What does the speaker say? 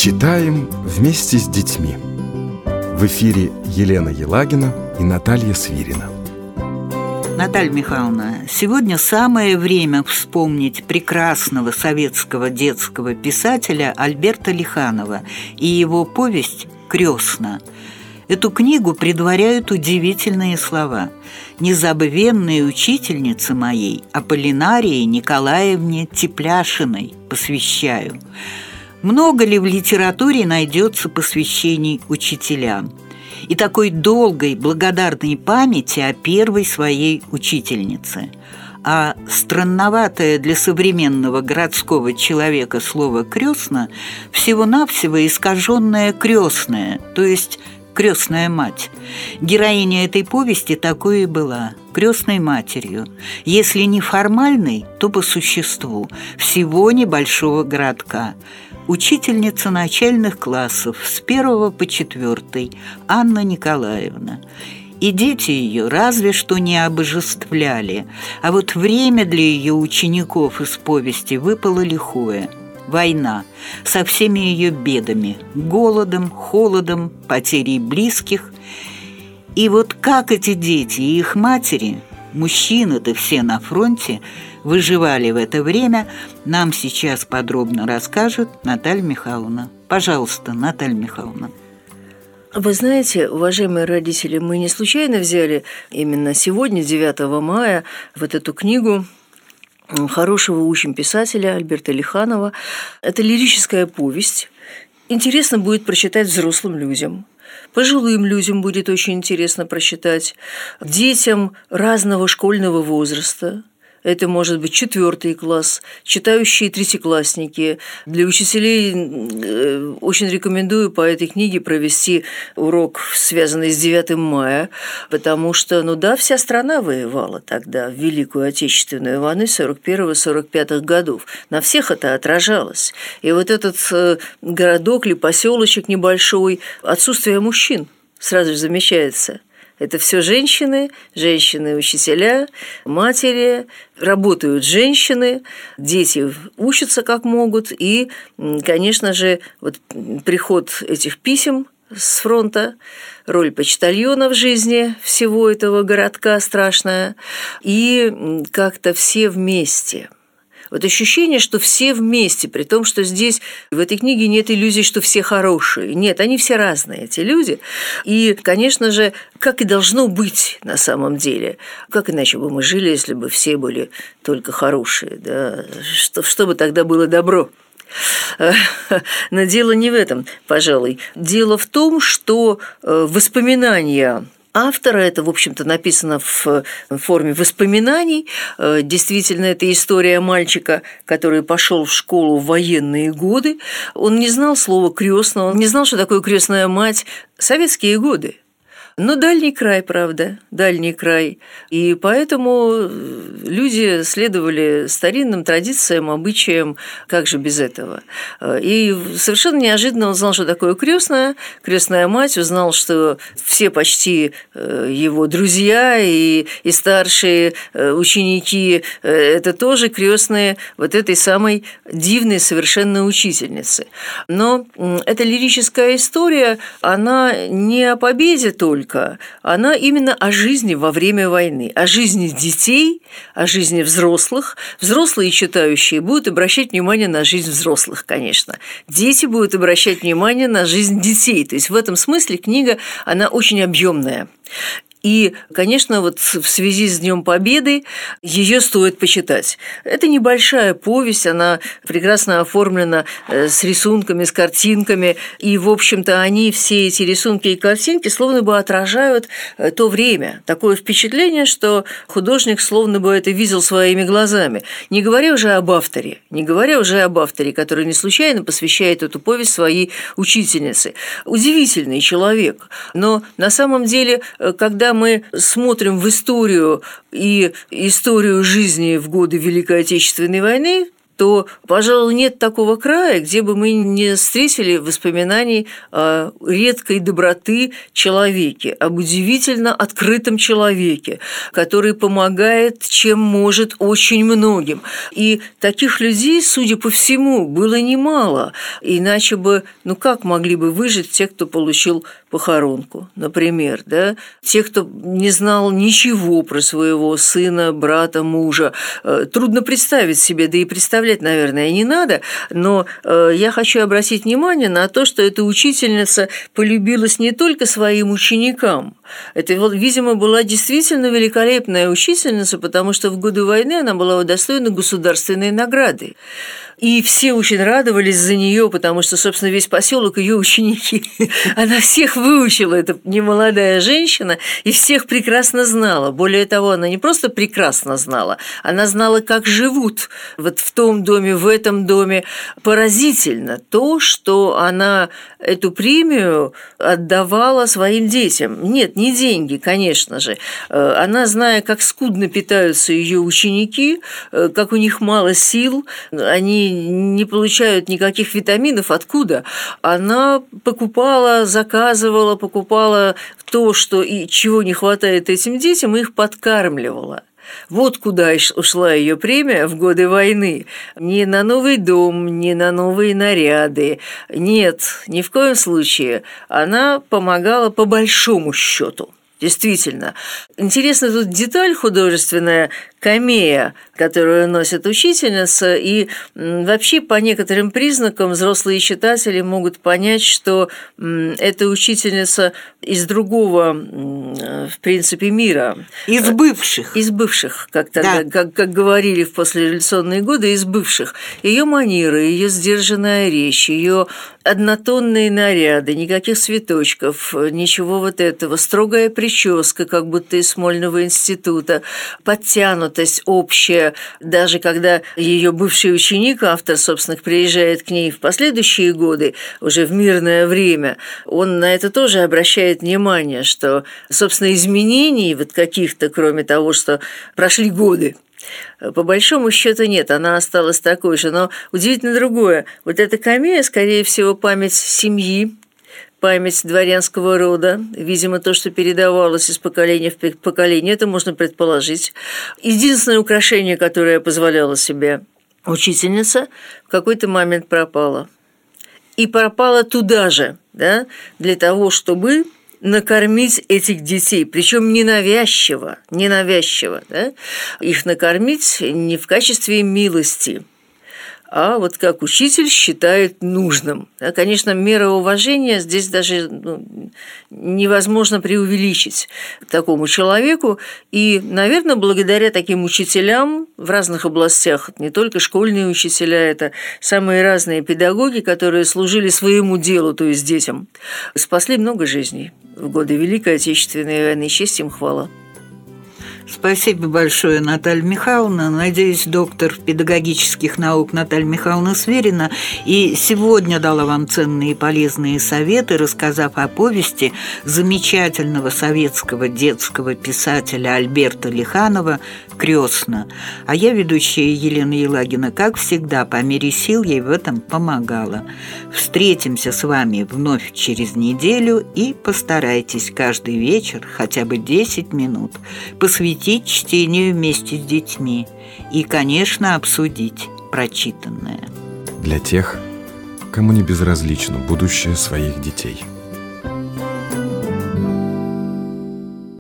Читаем вместе с детьми. В эфире Елена Елагина и Наталья Свирина. Наталья Михайловна, сегодня самое время вспомнить прекрасного советского детского писателя Альберта Лиханова и его повесть «Крестна». Эту книгу предваряют удивительные слова: «Незабвенной учительнице моей, Аполлинарии Николаевне Тепляшиной, посвящаю». Много ли в литературе найдется посвящений учителям и такой долгой благодарной памяти о первой своей учительнице? А странноватое для современного городского человека слово «крестна» всего-навсего искаженное «крестная», то есть крестная мать. Героиня этой повести такой и была, крестной матерью, если не формальной, то по существу, всего небольшого городка. Учительница начальных классов с 1 по 4, Анна Николаевна. И дети ее разве что не обожествляли, а вот время для ее учеников из повести выпало лихое. Война со всеми ее бедами, голодом, холодом, потерей близких. И вот как эти дети и их матери, мужчины-то все на фронте, выживали в это время, нам сейчас подробно расскажет Наталья Михайловна. Пожалуйста, Наталья Михайловна. Вы знаете, уважаемые родители, мы не случайно взяли именно сегодня, 9 мая, вот эту книгу хорошего учим-писателя Альберта Лиханова. Это лирическая повесть. Интересно будет прочитать взрослым людям. Пожилым людям будет очень интересно прочитать. Детям разного школьного возраста. Это может быть 4 класс, читающие третьеклассники. Для учителей очень рекомендую по этой книге провести урок, связанный с 9 мая, потому что, вся страна воевала тогда в Великую Отечественную войну 41-45 годов. На всех это отражалось. И вот этот городок или поселочек небольшой, отсутствие мужчин сразу же замечается. Это все женщины, учителя, матери, работают женщины, дети учатся как могут. И, конечно же, вот приход этих писем с фронта, роль почтальона в жизни всего этого городка страшная, и как-то все вместе. Вот ощущение, что все вместе, при том, что здесь в этой книге нет иллюзий, что все хорошие. Нет, они все разные, эти люди. И, конечно же, как и должно быть на самом деле. Как иначе бы мы жили, если бы все были только хорошие? Да? Что бы тогда было добро? Но дело не в этом, пожалуй. Дело в том, что воспоминания автора, это, в общем-то, написано в форме воспоминаний. Действительно, это история мальчика, который пошел в школу в военные годы. Он не знал слова «крестная», он не знал, что такое крестная мать. Советские годы. Но дальний край, правда, дальний край. И поэтому люди следовали старинным традициям, обычаям, как же без этого. И совершенно неожиданно он узнал, что такое крестная мать, узнал, что все почти его друзья и старшие ученики – это тоже крестные вот этой самой дивной совершенно учительницы. Но эта лирическая история, она не о победе только, она именно о жизни во время войны, о жизни детей, о жизни взрослых. Взрослые читающие будут обращать внимание на жизнь взрослых, конечно. Дети будут обращать внимание на жизнь детей. То есть в этом смысле книга, она очень объемная. И, конечно, вот в связи с Днем Победы ее стоит почитать. Это небольшая повесть, она прекрасно оформлена с рисунками, с картинками. И, в общем-то, они, все эти рисунки и картинки, словно бы отражают то время. Такое впечатление, что художник словно бы это видел своими глазами. Не говоря уже об авторе, который не случайно посвящает эту повесть своей учительнице. Удивительный человек. Но на самом деле, когда мы смотрим в историю и историю жизни в годы Великой Отечественной войны, то, пожалуй, нет такого края, где бы мы не встретили воспоминаний о редкой доброты человеке, об удивительно открытом человеке, который помогает, чем может, очень многим. И таких людей, судя по всему, было немало, иначе бы, как могли бы выжить те, кто получил похоронку, например, да? Те, кто не знал ничего про своего сына, брата, мужа. Трудно представить себе, да и представлять, наверное, не надо, но я хочу обратить внимание на то, что эта учительница полюбилась не только своим ученикам. Это, видимо, была действительно великолепная учительница, потому что в годы войны она была удостоена государственной награды. И все очень радовались за нее, потому что, собственно, весь поселок ее ученики. Она всех выучила, эта немолодая женщина, и всех прекрасно знала. Более того, она не просто прекрасно знала, она знала, как живут в том доме, в этом доме. Поразительно то, что она эту премию отдавала своим детям. Нет, не деньги, конечно же. Она, зная, как скудно питаются ее ученики, как у них мало сил, они не получают никаких витаминов. Откуда? Она заказывала то, что и чего не хватает этим детям, и их подкармливала. Вот куда ушла ее премия в годы войны. Не на новый дом, не на новые наряды. Нет, ни в коем случае. Она помогала по большому счету. Действительно. Интересна тут деталь художественная, камея, которую носит учительница, и вообще по некоторым признакам взрослые читатели могут понять, что эта учительница из другого, в принципе, мира. Из бывших. Из бывших, как говорили в послереволюционные годы, из бывших. Ее манеры, ее сдержанная речь, ее однотонные наряды, никаких цветочков, ничего этого, строгая прическа, как будто из Смольного института, подтянутость общая. Даже когда ее бывший ученик, автор, собственно, приезжает к ней в последующие годы, уже в мирное время, он на это тоже обращает внимание, что, собственно, изменений каких-то, кроме того, что прошли годы, по большому счету нет, она осталась такой же. Но удивительно другое. Эта камея, скорее всего, память семьи, память дворянского рода, видимо, то, что передавалось из поколения в поколение, это можно предположить. Единственное украшение, которое позволяла себе учительница, в какой-то момент пропало. И пропало туда же, для того, чтобы накормить этих детей, причем ненавязчиво, их накормить не в качестве милости, а как учитель считает нужным. Конечно, мера уважения здесь даже невозможно преувеличить такому человеку. И, наверное, благодаря таким учителям в разных областях, не только школьные учителя, это самые разные педагоги, которые служили своему делу, то есть детям, спасли много жизней в годы Великой Отечественной войны. Честь им, хвала. Спасибо большое, Наталья Михайловна. Надеюсь, доктор педагогических наук Наталья Михайловна Сверина и сегодня дала вам ценные и полезные советы, рассказав о повести замечательного советского детского писателя Альберта Лиханова «Крестна». А я, ведущая Елена Елагина, как всегда, по мере сил ей в этом помогала. Встретимся с вами вновь через неделю и постарайтесь каждый вечер хотя бы 10 минут посвятить чтению вместе с детьми и, конечно, обсудить прочитанное. Для тех, кому не безразлично будущее своих детей.